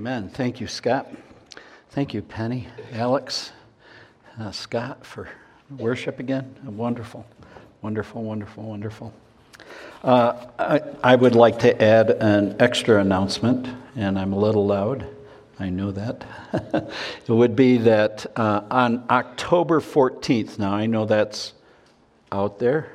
Amen. Thank you, Scott. Thank you, Penny, Alex, Scott, for worship again. Wonderful, wonderful, wonderful, wonderful. I would like to add an extra announcement, and I'm a little loud. I know that. It would be that on October 14th, now I know that's out there.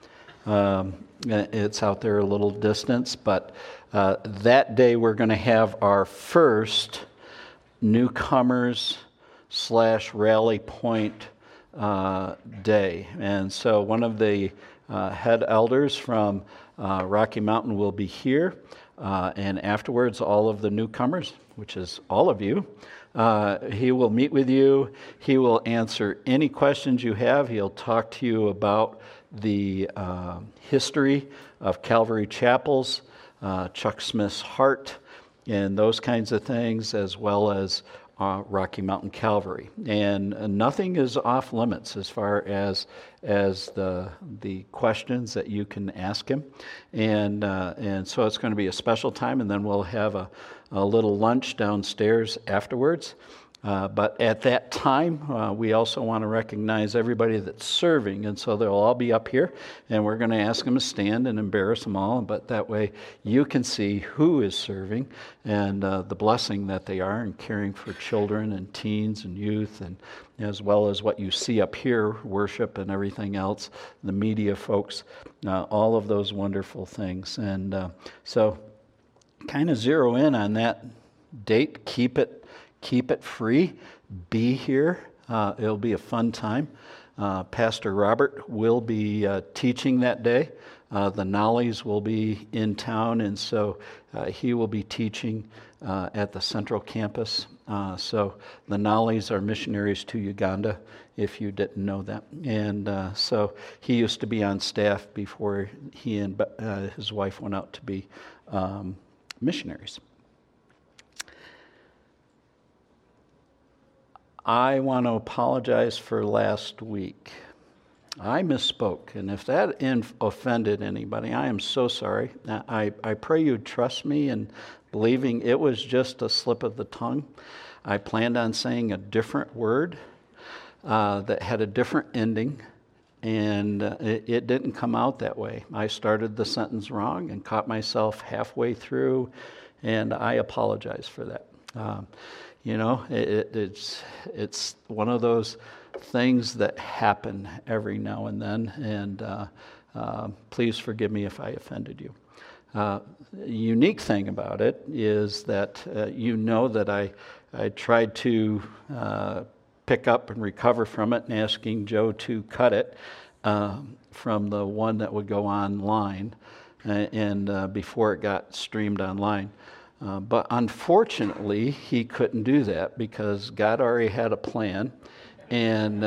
It's out there a little distance, but that day we're going to have our first newcomers / rally point day. And so one of the head elders from Rocky Mountain will be here. And afterwards, all of the newcomers, which is all of you, he will meet with you. He will answer any questions you have. He'll talk to you about the history of Calvary Chapels, Chuck Smith's heart, and those kinds of things, as well as Rocky Mountain Calvary. And nothing is off limits as far as the questions that you can ask him. And so it's going to be a special time, and then we'll have a little lunch downstairs afterwards. But at that time, we also want to recognize everybody that's serving, and so they'll all be up here, and we're going to ask them to stand and embarrass them all, but that way you can see who is serving and the blessing that they are in caring for children and teens and youth, and as well as what you see up here, worship and everything else, the media folks, all of those wonderful things. And so kind of zero in on that date, keep it free. Be here. It'll be a fun time. Pastor Robert will be teaching that day. The Nollies will be in town, and so he will be teaching at the Central Campus. So the Nollies are missionaries to Uganda, if you didn't know that. And so he used to be on staff before he and his wife went out to be missionaries. I want to apologize for last week. I misspoke, and if that offended anybody, I am so sorry. I pray you'd trust me in believing it was just a slip of the tongue. I planned on saying a different word that had a different ending, and it didn't come out that way. I started the sentence wrong and caught myself halfway through, and I apologize for that. You know, it's one of those things that happen every now and then, and please forgive me if I offended you. The unique thing about it is that you know that I tried to pick up and recover from it, and asking Joe to cut it from the one that would go online, and before it got streamed online. But unfortunately, he couldn't do that because God already had a plan, and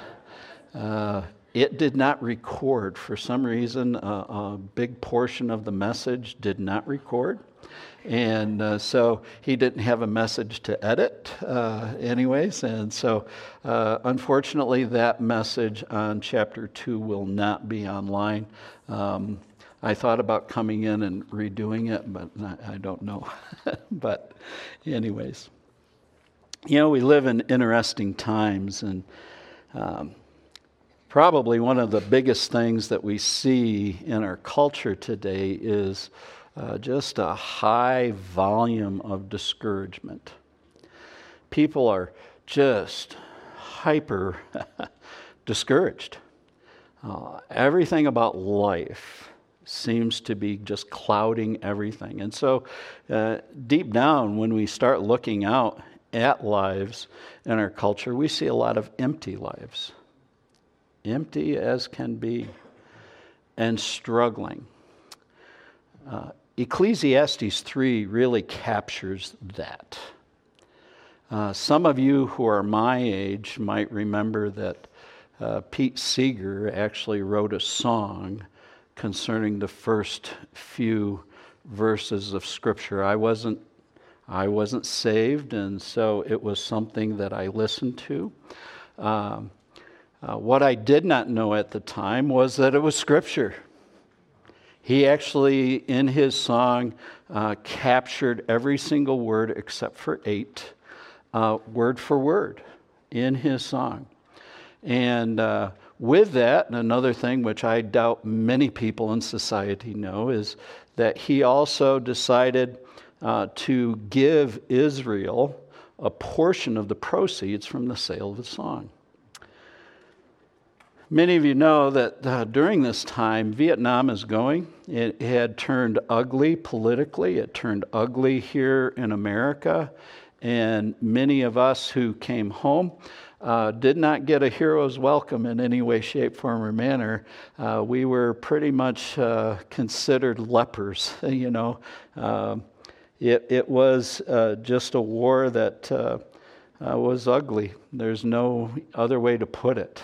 it did not record. For some reason, a big portion of the message did not record, and so he didn't have a message to edit anyways, and so unfortunately, that message on chapter 2 will not be online. I thought about coming in and redoing it, but I don't know. But anyways, you know, we live in interesting times, and probably one of the biggest things that we see in our culture today is just a high volume of discouragement. People are just hyper discouraged. Everything about life seems to be just clouding everything. And so deep down, when we start looking out at lives in our culture, we see a lot of empty lives. Empty as can be, and struggling. Ecclesiastes 3 really captures that. Some of you who are my age might remember that Pete Seeger actually wrote a song concerning the first few verses of Scripture. I wasn't saved, and so it was something that I listened to. What I did not know at the time was that it was Scripture. He actually, in his song, captured every single word except for 8, word for word, in his song. And with that, and another thing which I doubt many people in society know, is that he also decided to give Israel a portion of the proceeds from the sale of the song. Many of you know that during this time, Vietnam is going. It had turned ugly politically. It turned ugly here in America. And many of us who came home did not get a hero's welcome in any way, shape, form, or manner. We were pretty much considered lepers, you know. It was just a war that was ugly. There's no other way to put it.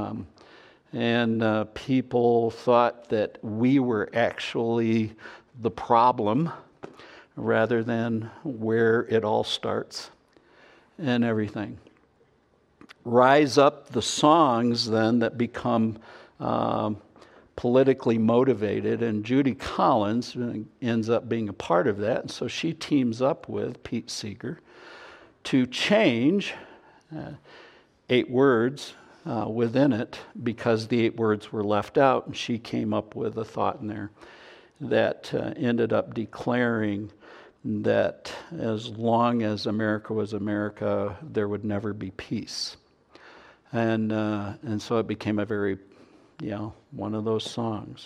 And people thought that we were actually the problem rather than where it all starts and everything. Rise up the songs then that become politically motivated, and Judy Collins ends up being a part of that. And so she teams up with Pete Seeger to change 8 words within it, because the 8 words were left out, and she came up with a thought in there that ended up declaring that as long as America was America, there would never be peace. And so it became a very, one of those songs.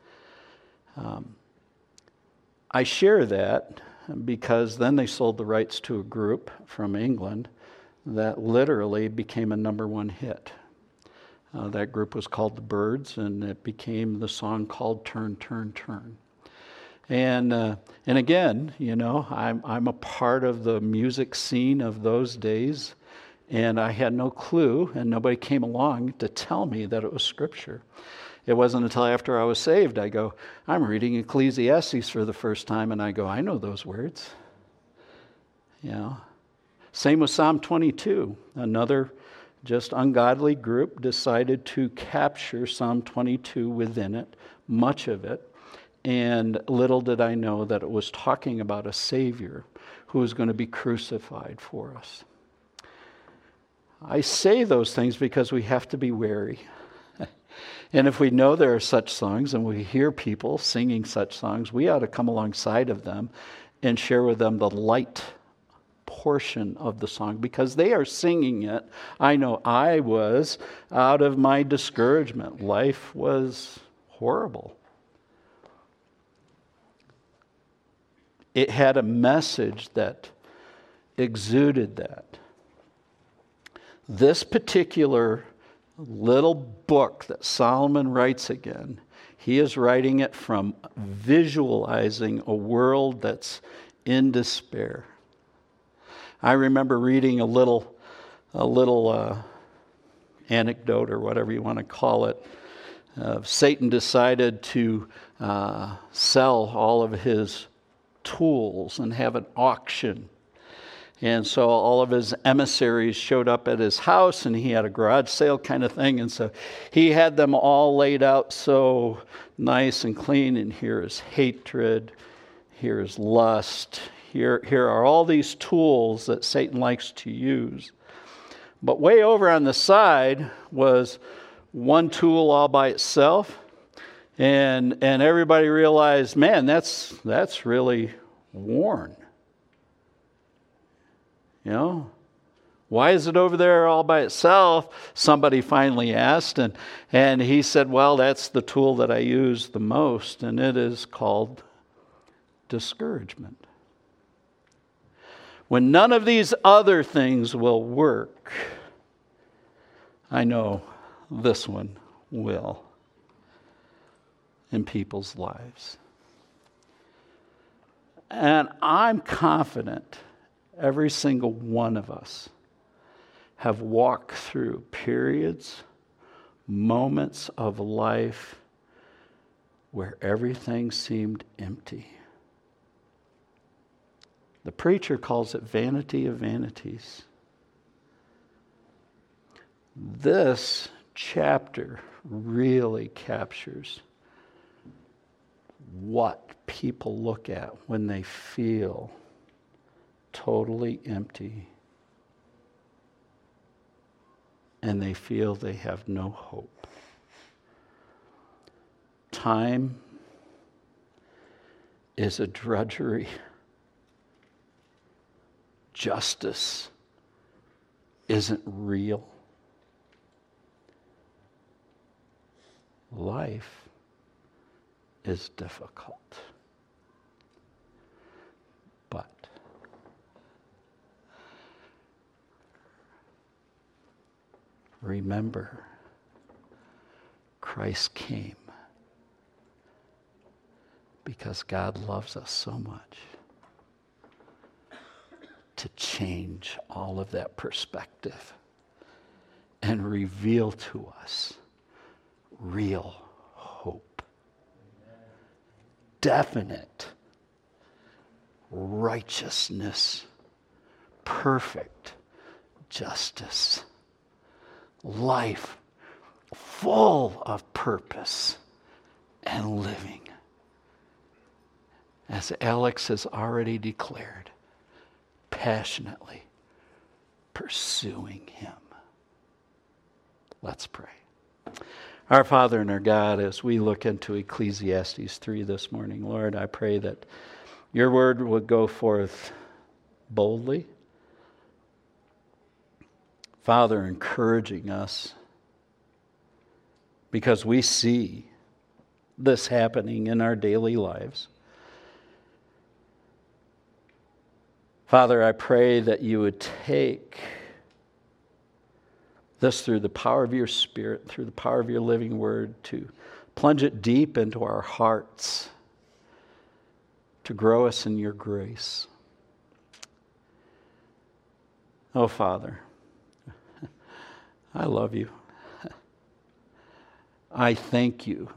I share that because then they sold the rights to a group from England that literally became a #1 hit. That group was called the Byrds, and it became the song called Turn, Turn, Turn. And again, I'm a part of the music scene of those days, and I had no clue, and nobody came along to tell me that it was Scripture. It wasn't until after I was saved, I'm reading Ecclesiastes for the first time, and I go, I know those words. Same with Psalm 22, another just ungodly group decided to capture Psalm 22 within it, much of it, and little did I know that it was talking about a Savior who was going to be crucified for us. I say those things because we have to be wary. And if we know there are such songs and we hear people singing such songs, we ought to come alongside of them and share with them the light portion of the song, because they are singing it. I know I was out of my discouragement. Life was horrible. It had a message that exuded that. This particular little book that Solomon writes again, he is writing it from visualizing a world that's in despair. I remember reading a little anecdote, or whatever you want to call it. Satan decided to sell all of his tools and have an auction. And so all of his emissaries showed up at his house, and he had a garage sale kind of thing. And so he had them all laid out so nice and clean. And here is hatred, here is lust, here are all these tools that Satan likes to use. But way over on the side was one tool all by itself. And everybody realized, man, that's really worn. Why is it over there all by itself? Somebody finally asked, and he said, well, that's the tool that I use the most, and it is called discouragement. When none of these other things will work, I know this one will in people's lives. And I'm confident every single one of us have walked through periods, moments of life where everything seemed empty. The preacher calls it vanity of vanities. This chapter really captures what people look at when they feel totally empty and they feel they have no hope. Time is a drudgery. Justice isn't real. Life is difficult. But remember, Christ came because God loves us so much to change all of that perspective and reveal to us real hope. Definite righteousness, perfect justice, life full of purpose and living. As Alex has already declared, passionately pursuing Him. Let's pray. Our Father and our God, as we look into Ecclesiastes 3 this morning, Lord, I pray that your word would go forth boldly. Father, encouraging us because we see this happening in our daily lives. Father, I pray that you would take this through the power of your Spirit, through the power of your living word, to plunge it deep into our hearts, to grow us in your grace. Oh, Father, I love you. I thank you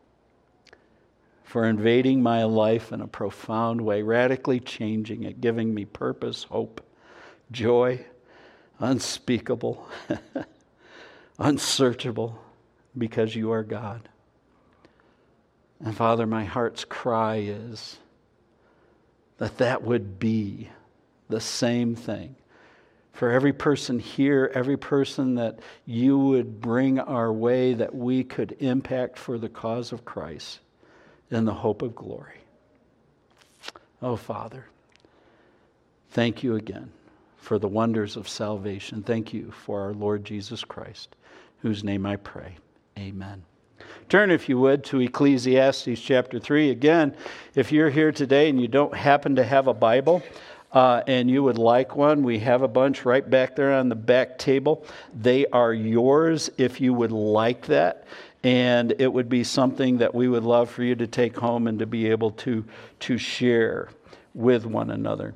for invading my life in a profound way, radically changing it, giving me purpose, hope, joy, unspeakable, unsearchable, because you are God. And Father, my heart's cry is that would be the same thing for every person here, every person that you would bring our way, that we could impact for the cause of Christ in the hope of glory. Oh, Father, thank you again for the wonders of salvation. Thank you for our Lord Jesus Christ, whose name I pray. Amen. Turn, if you would, to Ecclesiastes chapter 3. Again, if you're here today and you don't happen to have a Bible, and you would like one, we have a bunch right back there on the back table. They are yours if you would like that. And it would be something that we would love for you to take home and to be able to share with one another.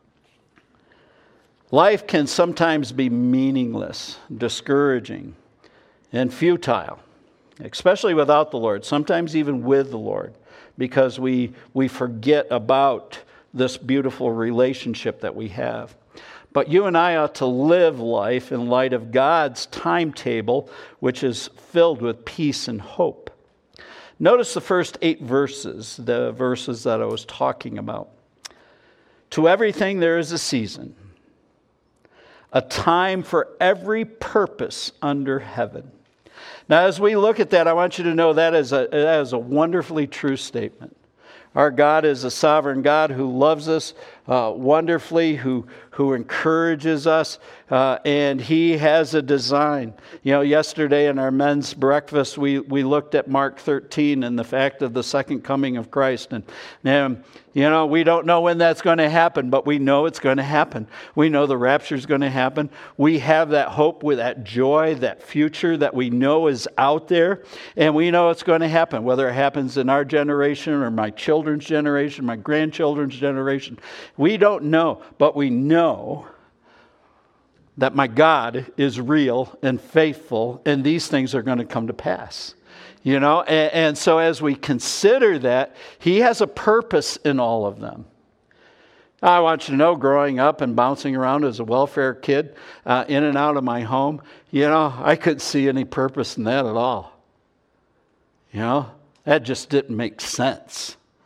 Life can sometimes be meaningless, discouraging, and futile, especially without the Lord, sometimes even with the Lord, because we forget about this beautiful relationship that we have. But you and I ought to live life in light of God's timetable, which is filled with peace and hope. Notice the first 8 verses, the verses that I was talking about. To everything there is a season, a time for every purpose under heaven. Now, as we look at that, I want you to know that is a wonderfully true statement. Our God is a sovereign God who loves us wonderfully, who encourages us, and He has a design. You know, yesterday in our men's breakfast, we looked at Mark 13 and the fact of the second coming of Christ. And you know, we don't know when that's going to happen, but we know it's going to happen. We know the rapture is going to happen. We have that hope with that joy, that future that we know is out there, and we know it's going to happen, whether it happens in our generation or my children's generation, my grandchildren's generation. We don't know, but we know that my God is real and faithful, and these things are going to come to pass. You know, and so as we consider that, He has a purpose in all of them. I want you to know, growing up and bouncing around as a welfare kid, in and out of my home, you know, I couldn't see any purpose in that at all. You know, that just didn't make sense.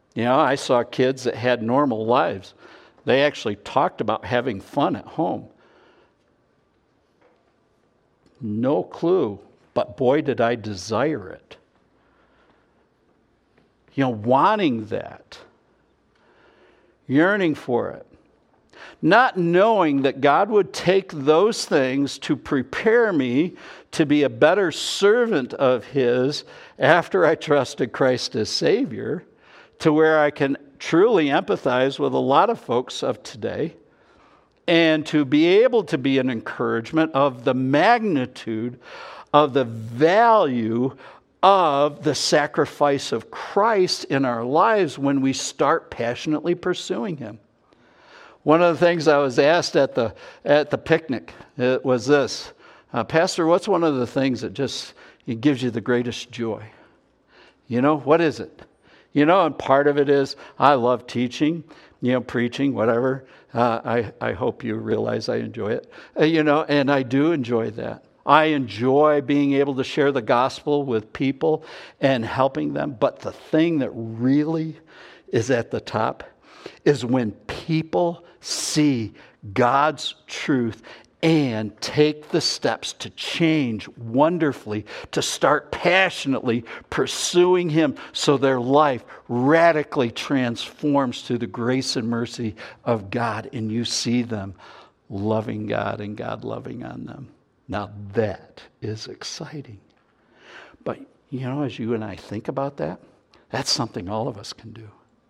You know, I saw kids that had normal lives. They actually talked about having fun at home. No clue, but boy, did I desire it. You know, wanting that, yearning for it. Not knowing that God would take those things to prepare me to be a better servant of His after I trusted Christ as Savior, to where I can truly empathize with a lot of folks of today, and to be able to be an encouragement of the magnitude of the value of the sacrifice of Christ in our lives when we start passionately pursuing Him. One of the things I was asked at the picnic was this, Pastor, what's one of the things that just it gives you the greatest joy? You know, what is it? You know, and part of it is I love teaching, you know, preaching, whatever. I hope you realize I enjoy it. You know, and I do enjoy that. I enjoy being able to share the gospel with people and helping them. But the thing that really is at the top is when people see God's truth and take the steps to change wonderfully, to start passionately pursuing Him so their life radically transforms through the grace and mercy of God, and you see them loving God and God loving on them. Now that is exciting. But, you know, as you and I think about that, that's something all of us can do.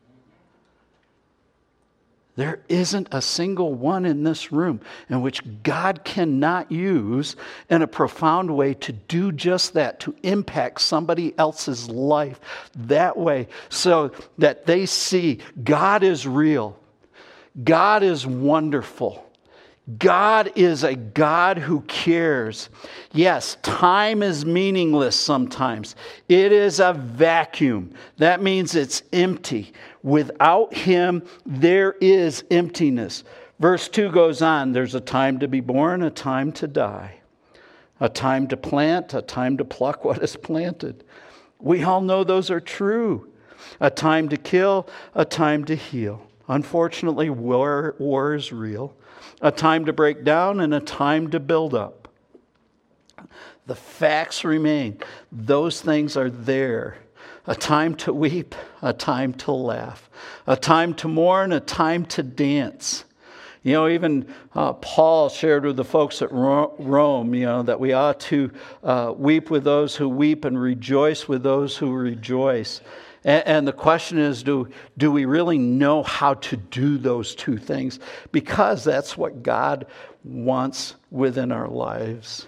There isn't a single one in this room in which God cannot use in a profound way to do just that, to impact somebody else's life that way so that they see God is real. God is wonderful. God is a God who cares. Yes, time is meaningless sometimes. It is a vacuum. That means it's empty. Without Him, there is emptiness. Verse 2 goes on, there's a time to be born, a time to die. A time to plant, a time to pluck what is planted. We all know those are true. A time to kill, a time to heal. Unfortunately, war is real. A time to break down and a time to build up. The facts remain. Those things are there. A time to weep, a time to laugh. A time to mourn, a time to dance. You know, even Paul shared with the folks at Rome, you know, that we ought to weep with those who weep and rejoice with those who rejoice. And the question is, do we really know how to do those two things? Because that's what God wants within our lives.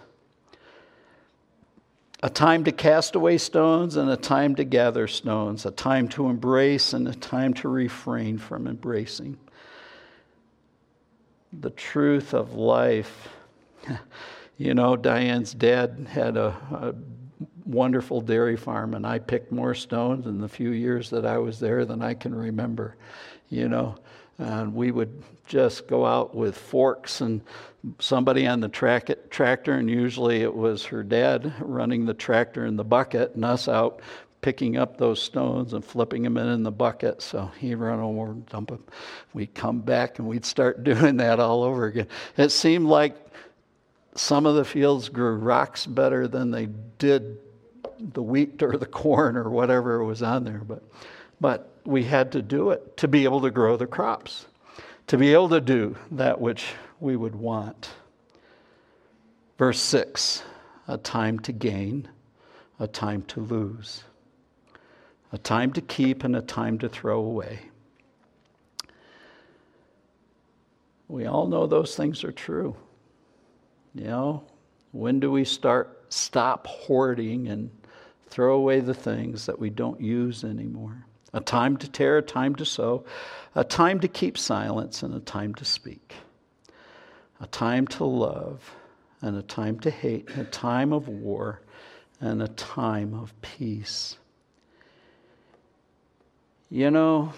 A time to cast away stones and a time to gather stones. A time to embrace and a time to refrain from embracing. The truth of life. You know, Diane's dad had a wonderful dairy farm, and I picked more stones in the few years that I was there than I can remember, you know. And we would just go out with forks and somebody on the tractor, and usually it was her dad running the tractor in the bucket, and us out picking up those stones and flipping them in the bucket. So he'd run over and dump them. We'd come back and we'd start doing that all over again. It seemed like some of the fields grew rocks better than they did the wheat or the corn or whatever was on there. But we had to do it to be able to grow the crops, to be able to do that which we would want. Verse 6, a time to gain, a time to lose, a time to keep and a time to throw away. We all know those things are true. You know, when do we stop hoarding and throw away the things that we don't use anymore? A time to tear, a time to sow, a time to keep silence, and a time to speak. A time to love, and a time to hate, a time of war, and a time of peace. You know,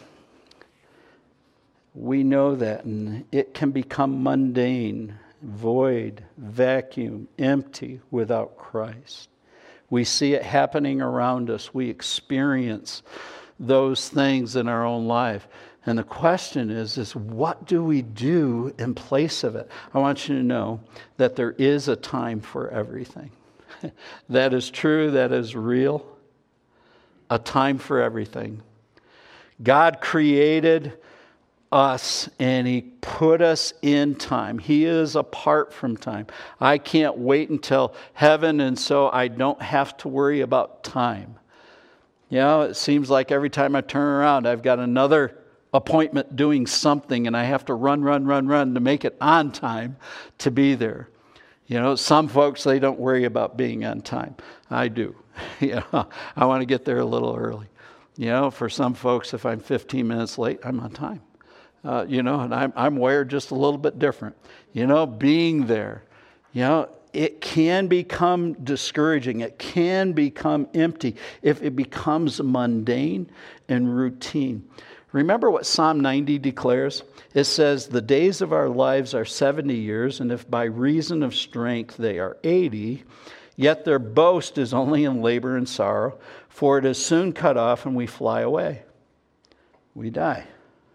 we know that, and it can become mundane, void, vacuum, empty without Christ. We see it happening around us. We experience those things in our own life. And the question is what do we do in place of it? I want you to know that there is a time for everything. That is true, that is real. A time for everything. God created us and He put us in time. He is apart from time. I can't wait until heaven, and so I don't have to worry about time. You know, it seems like every time I turn around, I've got another appointment doing something, and I have to run to make it on time to be there. You know, some folks, they don't worry about being on time. I do. You know, I want to get there a little early. You know, for some folks, if I'm 15 minutes late, I'm on time. You know, and I'm wired just a little bit different. You know, being there, you know, it can become discouraging. It can become empty if it becomes mundane and routine. Remember what Psalm 90 declares? It says, the days of our lives are 70 years, and if by reason of strength they are 80, yet their boast is only in labor and sorrow, for it is soon cut off and we fly away. We die.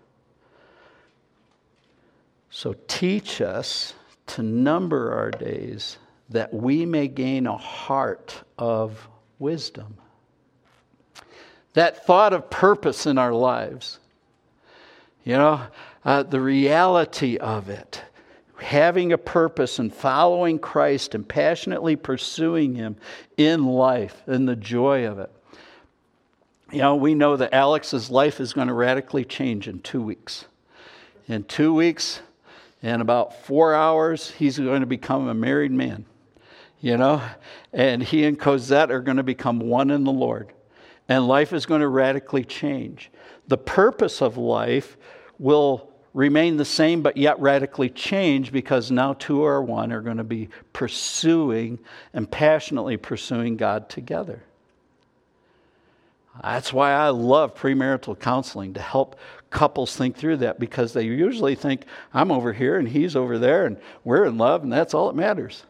So teach us to number our days that we may gain a heart of wisdom. That thought of purpose in our lives. You know, the reality of it. Having a purpose and following Christ and passionately pursuing Him in life and the joy of it. You know, we know that Alex's life is going to radically change in 2 weeks. In 2 weeks, in about 4 hours, he's going to become a married man. You know, and he and Cosette are going to become one in the Lord. And life is going to radically change. The purpose of life will remain the same, but yet radically change, because now two or one are going to be pursuing and passionately pursuing God together. That's why I love premarital counseling, to help couples think through that, because they usually think, I'm over here and he's over there and we're in love and that's all that matters.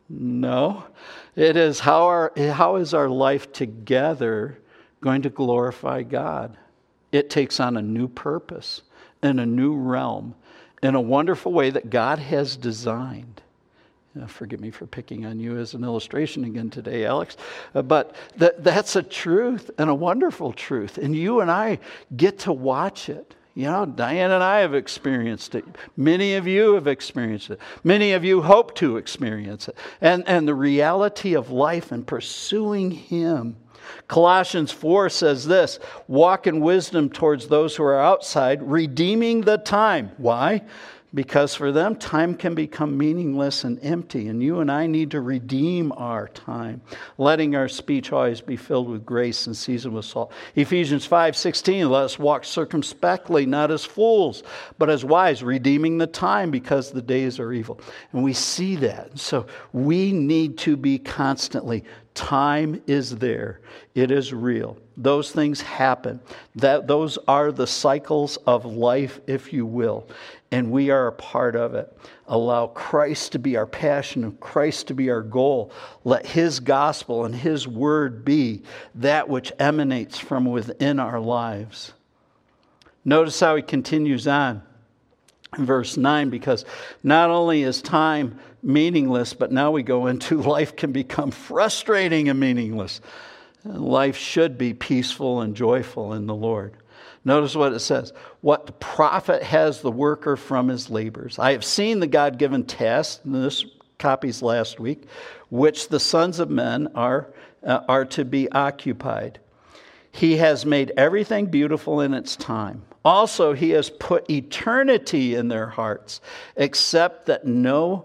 No, it is how is our life together going to glorify God? It takes on a new purpose in a new realm, in a wonderful way that God has designed. Forgive me for picking on you as an illustration again today, Alex. But that's a truth, and a wonderful truth. And you and I get to watch it. You know, Diane and I have experienced it. Many of you have experienced it. Many of you hope to experience it. And the reality of life and pursuing Him. Colossians 4 says this, walk in wisdom towards those who are outside, redeeming the time. Why? Because for them, time can become meaningless and empty. And you and I need to redeem our time, letting our speech always be filled with grace and seasoned with salt. Ephesians 5:16, let us walk circumspectly, not as fools, but as wise, redeeming the time because the days are evil. And we see that. So we need to be constantly. Time is there. It is real. Those things happen. Those are the cycles of life, if you will. And we are a part of it. Allow Christ to be our passion and Christ to be our goal. Let His gospel and His word be that which emanates from within our lives. Notice how he continues on in verse 9, because not only is time meaningless, but now we go into life can become frustrating and meaningless. Life should be peaceful and joyful in the Lord. Notice what it says. What profit has the worker from his labors? I have seen the God-given task, and this copies last week, which the sons of men are to be occupied. He has made everything beautiful in its time. Also, He has put eternity in their hearts, except that no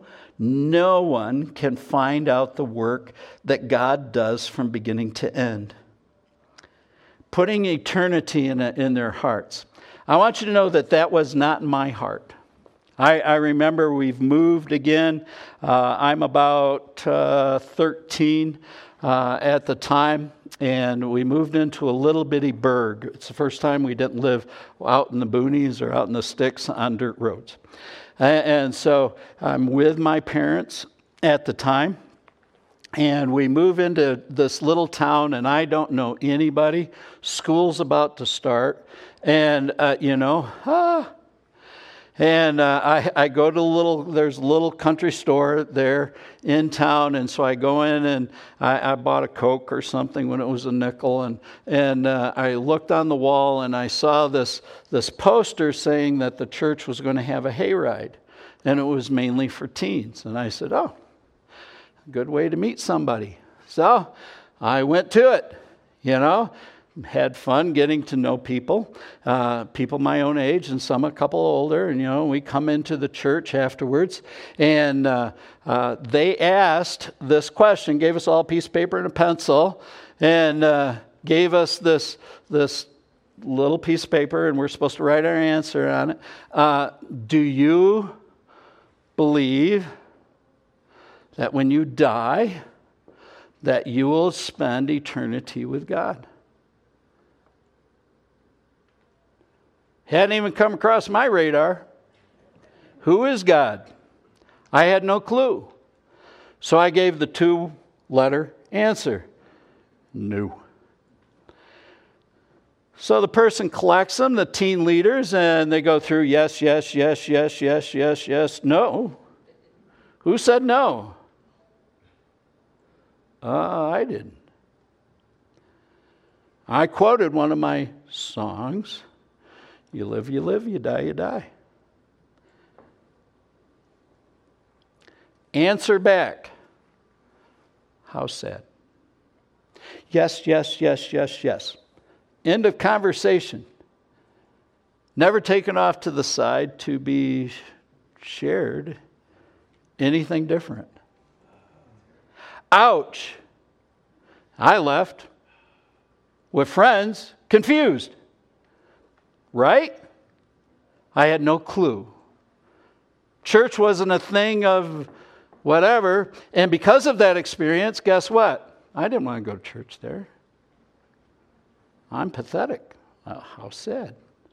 one can find out the work that God does from beginning to end. Putting eternity in their hearts. I want you to know that was not in my heart. I remember we've moved again. I'm about 13 at the time, and we moved into a little bitty burg. It's the first time we didn't live out in the boonies or out in the sticks on dirt roads. And so I'm with my parents at the time. And we move into this little town, and I don't know anybody. School's about to start. And, I go to there's a little country store there in town, and so I go in and I bought a Coke or something when it was a nickel, and I looked on the wall and I saw this poster saying that the church was going to have a hayride, and it was mainly for teens. And I said, oh, good way to meet somebody. So I went to it, had fun getting to know people my own age and some a couple older. And, we come into the church afterwards, and they asked this question, gave us all a piece of paper and a pencil, and gave us this little piece of paper, and we're supposed to write our answer on it. Do you believe that when you die, that you will spend eternity with God? Hadn't even come across my radar. Who is God? I had no clue. So I gave the 2-letter answer. No. So the person collects them, the teen leaders, and they go through yes, yes, yes, yes, yes, yes, yes, no. Who said no? I didn't. I quoted one of my songs. You live, you die, you die. Answer back. How sad. Yes, yes, yes, yes, yes. End of conversation. Never taken off to the side to be shared anything different. Ouch. I left with friends confused. Right? I had no clue. Church wasn't a thing of whatever. And because of that experience, guess what? I didn't want to go to church there. I'm pathetic. Oh, how sad.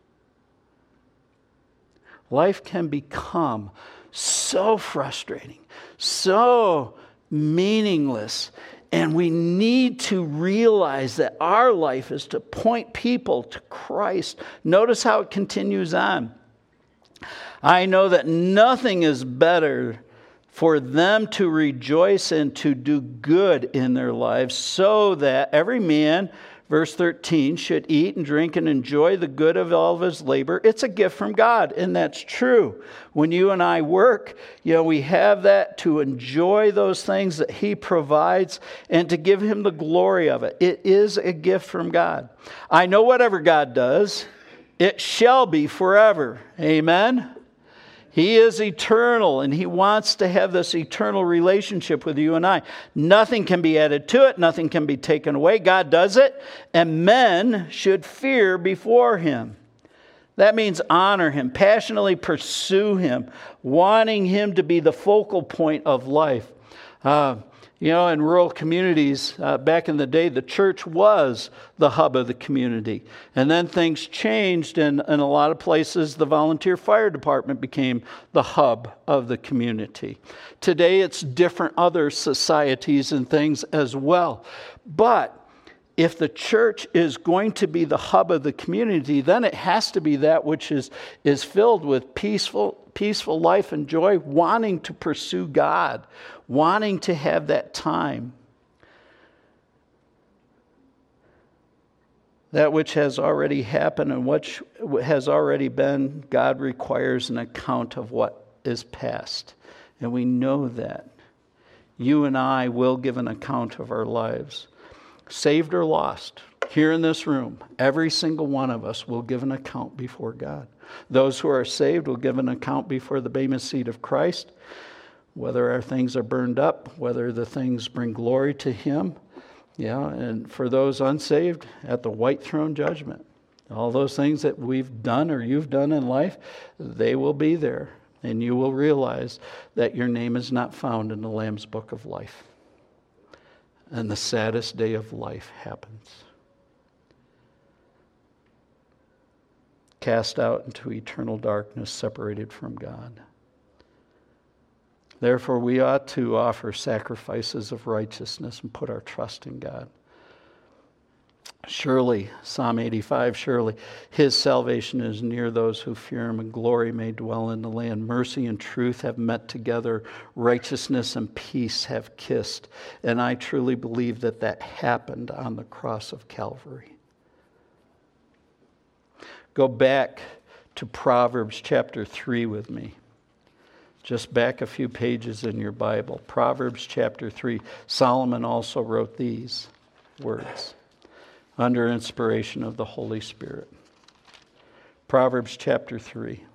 Life can become so frustrating, so meaningless. And we need to realize that our life is to point people to Christ. Notice how it continues on. I know that nothing is better for them to rejoice and to do good in their lives, so that every man, verse 13, should eat and drink and enjoy the good of all of his labor. It's a gift from God, and that's true. When you and I work, we have that to enjoy those things that He provides and to give Him the glory of it. It is a gift from God. I know whatever God does, it shall be forever. Amen? He is eternal, and He wants to have this eternal relationship with you and I. Nothing can be added to it. Nothing can be taken away. God does it, and men should fear before Him. That means honor Him, passionately pursue Him, wanting Him to be the focal point of life. In rural communities, back in the day, the church was the hub of the community. And then things changed, and in a lot of places, the volunteer fire department became the hub of the community. Today, it's different other societies and things as well. But if the church is going to be the hub of the community, then it has to be that which is filled with peaceful life and joy, wanting to pursue God, wanting to have that time. That which has already happened and which has already been, God requires an account of what is past. And we know that. You and I will give an account of our lives. Saved or lost, here in this room, every single one of us will give an account before God. Those who are saved will give an account before the bema seat of Christ, whether our things are burned up, whether the things bring glory to Him. And for those unsaved, at the white throne judgment. All those things that we've done or you've done in life, they will be there. And you will realize that your name is not found in the Lamb's Book of Life. And the saddest day of life happens. Cast out into eternal darkness, separated from God. Therefore, we ought to offer sacrifices of righteousness and put our trust in God. Surely, Psalm 85, surely his salvation is near those who fear him, and glory may dwell in the land. Mercy and truth have met together. Righteousness and peace have kissed. And I truly believe that that happened on the cross of Calvary. Go back to Proverbs chapter 3 with me. Just back a few pages in your Bible. Proverbs chapter 3. Solomon also wrote these words under inspiration of the Holy Spirit. Proverbs chapter 3.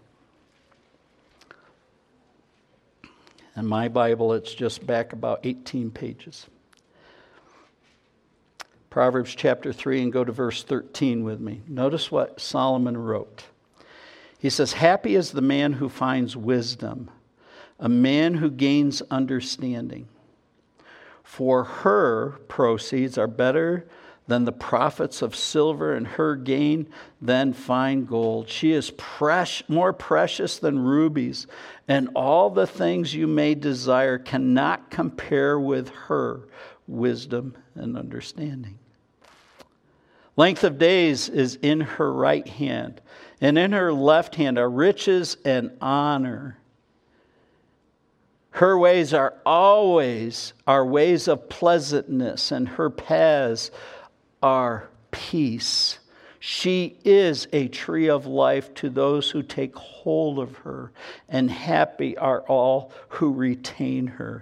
In my Bible, it's just back about 18 pages. Proverbs chapter 3, and go to verse 13 with me. Notice what Solomon wrote. He says, happy is the man who finds wisdom, a man who gains understanding. For her proceeds are better than the profits of silver, and her gain than fine gold. She is more precious than rubies, and all the things you may desire cannot compare with her wisdom and understanding. Length of days is in her right hand, and in her left hand are riches and honor. Her ways are always ways of pleasantness, and her paths are peace. She is a tree of life to those who take hold of her, and happy are all who retain her.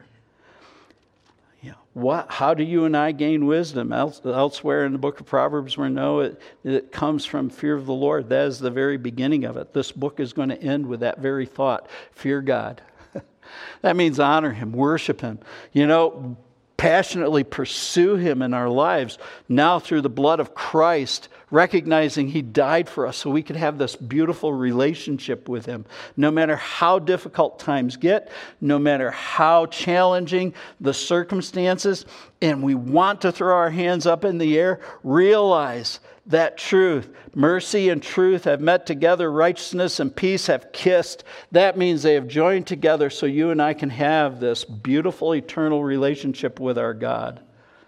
How do you and I gain wisdom? Elsewhere in the book of Proverbs, we know it comes from fear of the Lord. That is the very beginning of it. This book is going to end with that very thought. Fear God. That means honor Him, worship Him. Passionately pursue Him in our lives now through the blood of Christ, recognizing He died for us so we could have this beautiful relationship with Him. No matter how difficult times get, no matter how challenging the circumstances, and we want to throw our hands up in the air, realize that truth. Mercy and truth have met together. Righteousness and peace have kissed. That means they have joined together so you and I can have this beautiful eternal relationship with our God.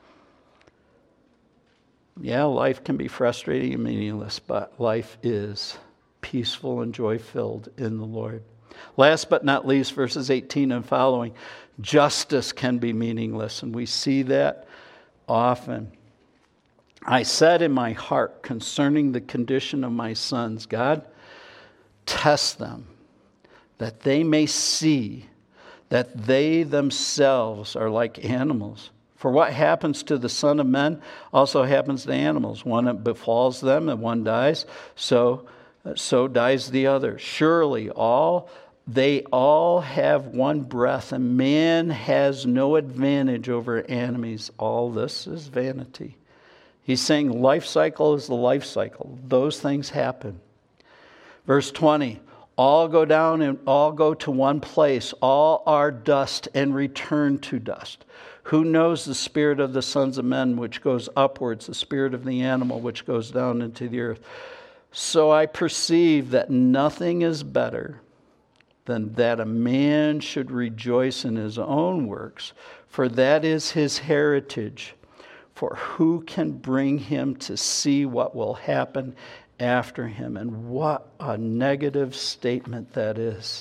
Yeah, life can be frustrating and meaningless, but life is peaceful and joy-filled in the Lord. Last but not least, verses 18 and following, justice can be meaningless, and we see that often. I said in my heart concerning the condition of my sons, God, test them, that they may see that they themselves are like animals. For what happens to the Son of Men also happens to animals. One befalls them and one dies, so dies the other. Surely they all have one breath, and man has no advantage over enemies. All this is vanity. He's saying life cycle is the life cycle. Those things happen. Verse 20, all go down and all go to one place. All are dust and return to dust. Who knows the spirit of the sons of men which goes upwards, the spirit of the animal which goes down into the earth? So I perceive that nothing is better than that a man should rejoice in his own works, for that is his heritage. For who can bring him to see what will happen after him? And what a negative statement that is.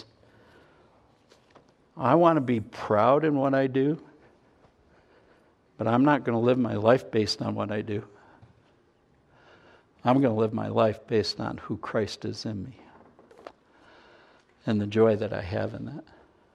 I want to be proud in what I do, but I'm not going to live my life based on what I do. I'm going to live my life based on who Christ is in me and the joy that I have in that.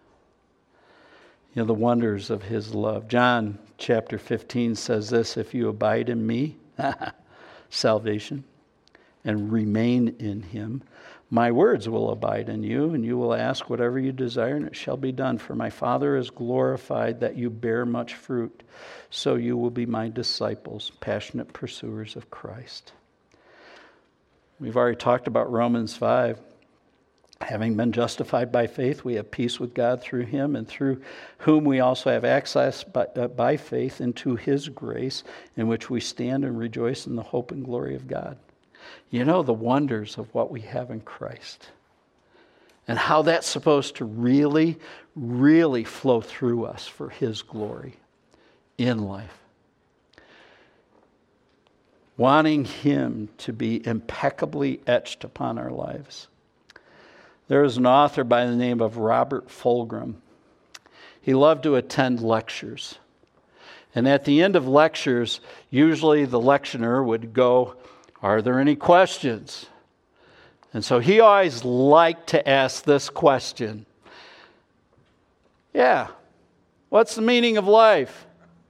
The wonders of His love. John chapter 15 says this, if you abide in me, salvation, and remain in Him, my words will abide in you, and you will ask whatever you desire, and it shall be done. For my Father is glorified that you bear much fruit, so you will be my disciples, passionate pursuers of Christ. We've already talked about Romans 5. Having been justified by faith, we have peace with God through Him, and through whom we also have access by faith into His grace, in which we stand and rejoice in the hope and glory of God. The wonders of what we have in Christ. and how that's supposed to really, really flow through us for His glory in life. Wanting Him to be impeccably etched upon our lives. There was an author by the name of Robert Fulghum. He loved to attend lectures. And at the end of lectures, usually the lecturer would go, "Are there any questions?" And so he always liked to ask this question. "Yeah, what's the meaning of life?"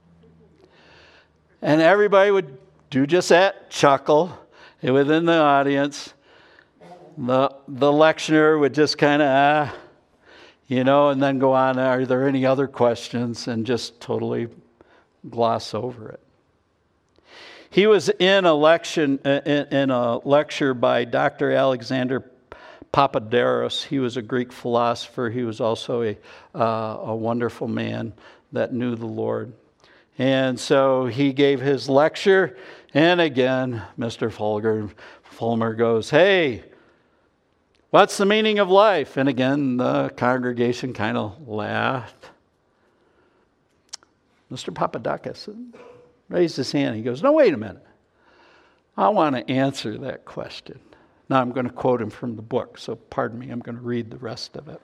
And everybody would do just that, chuckle. And within the audience, the lecturer would just kind of, and then go on, "Are there any other questions?" And just totally gloss over it. He was in a lecture by Dr. Alexander Papadopoulos. He was a Greek philosopher. He was also a wonderful man that knew the Lord. And so he gave his lecture, and again, Mr. Fulmer goes, "Hey, what's the meaning of life?" And again, the congregation kind of laughed. Mr. Papadopoulos raised his hand. He goes, "No, wait a minute. I want to answer that question." Now I'm going to quote him from the book, so pardon me, I'm going to read the rest of it.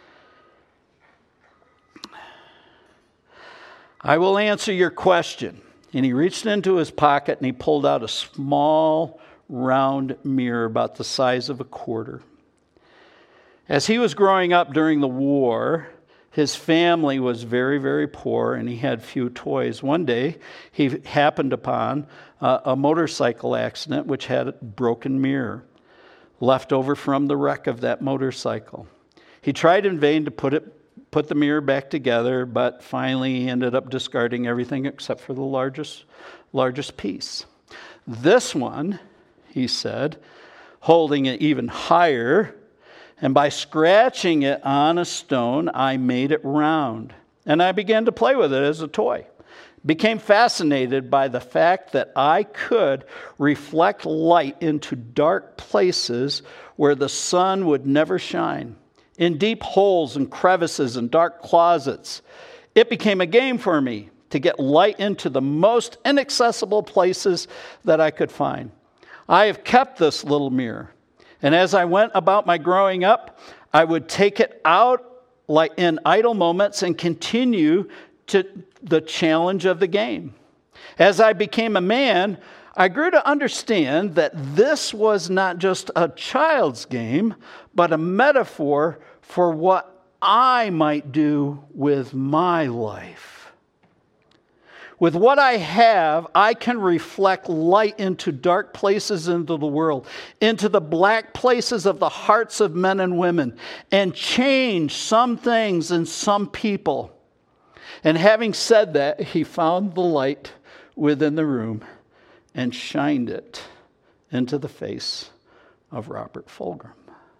"I will answer your question." And he reached into his pocket and he pulled out a small, round mirror about the size of a quarter. As he was growing up during the war, his family was very, very poor, and he had few toys. One day, he happened upon a motorcycle accident which had a broken mirror left over from the wreck of that motorcycle. He tried in vain to put the mirror back together, but finally he ended up discarding everything except for the largest piece. "This one," he said, holding it even higher, "and by scratching it on a stone, I made it round. And I began to play with it as a toy. Became fascinated by the fact that I could reflect light into dark places where the sun would never shine, in deep holes and crevices and dark closets. It became a game for me to get light into the most inaccessible places that I could find. I have kept this little mirror. And as I went about my growing up, I would take it out like in idle moments and continue to the challenge of the game. As I became a man, I grew to understand that this was not just a child's game, but a metaphor for what I might do with my life. With what I have, I can reflect light into dark places into the world, into the black places of the hearts of men and women, and change some things and some people." And having said that, he found the light within the room and shined it into the face of Robert Fulghum.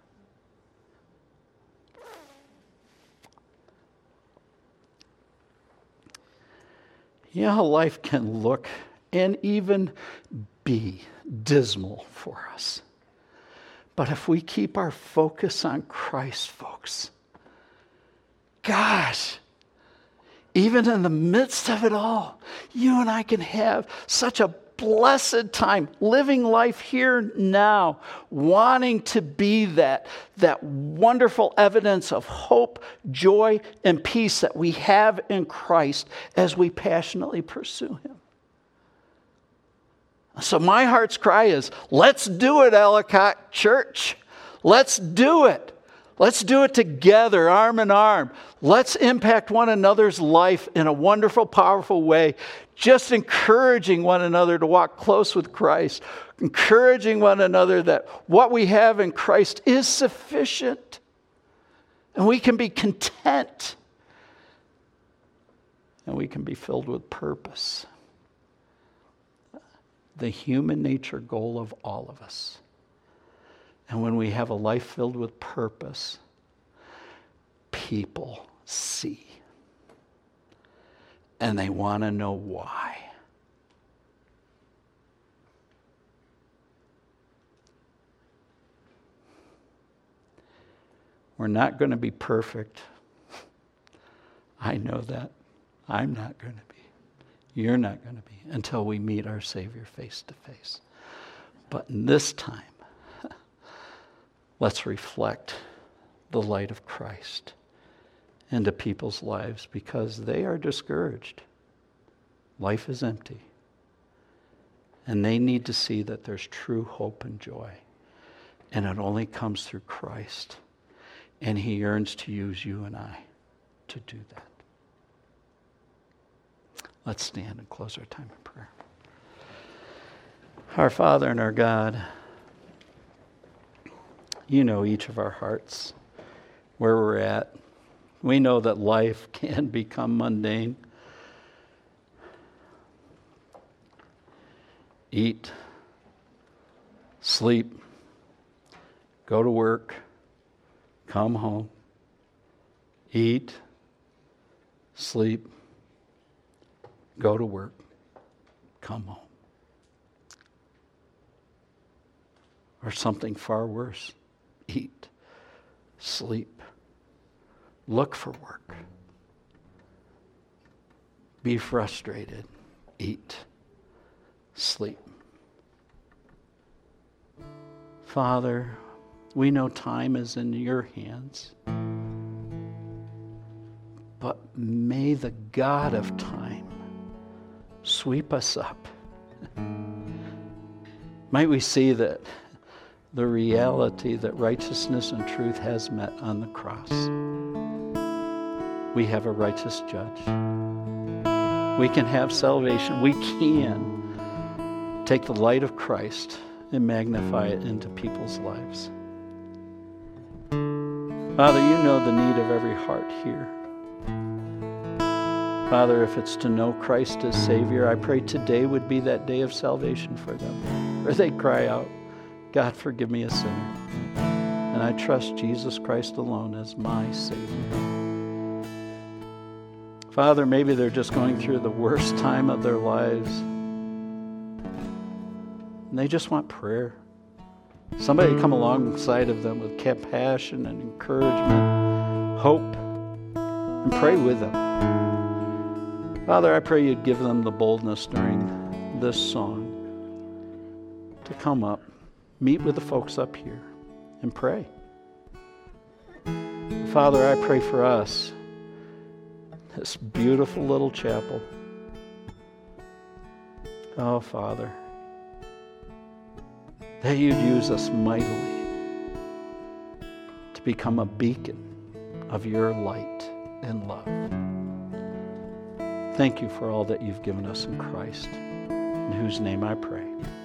You know how life can look and even be dismal for us. But if we keep our focus on Christ, folks, gosh, even in the midst of it all, you and I can have such a blessed time living life here now, wanting to be that wonderful evidence of hope, joy, and peace that we have in Christ as we passionately pursue Him. So my heart's cry is, let's do it, Ellicott Church. Let's do it. Let's do it together, arm in arm. Let's impact one another's life in a wonderful, powerful way. Just encouraging one another to walk close with Christ. Encouraging one another that what we have in Christ is sufficient. And we can be content. And we can be filled with purpose. The human nature goal of all of us. And when we have a life filled with purpose, people see. And they want to know why. We're not going to be perfect. I know that. I'm not going to be. You're not going to be until we meet our Savior face to face. But in this time, let's reflect the light of Christ into people's lives because they are discouraged. Life is empty. And they need to see that there's true hope and joy. And it only comes through Christ. And He yearns to use you and I to do that. Let's stand and close our time in prayer. Our Father and our God, you know each of our hearts, where we're at. We know that life can become mundane. Eat, sleep, go to work, come home, eat, sleep, go to work, come home. Or something far worse, eat, sleep, look for work, be frustrated, eat, sleep. Father, we know time is in your hands, but may the God of time sweep us up. Might we see that the reality that righteousness and truth has met on the cross. We have a righteous judge. We can have salvation. We can take the light of Christ and magnify it into people's lives. Father, you know the need of every heart here. Father, if it's to know Christ as Savior, I pray today would be that day of salvation for them, where they cry out, God, forgive me a sinner. And I trust Jesus Christ alone as my Savior. Father, maybe they're just going through the worst time of their lives. And they just want prayer. Somebody to come alongside of them with compassion and encouragement, hope, and pray with them. Father, I pray you'd give them the boldness during this song to come up, meet with the folks up here, and pray. Father, I pray for us, this beautiful little chapel. Oh, Father, that you'd use us mightily to become a beacon of your light and love. Thank you for all that you've given us in Christ, in whose name I pray.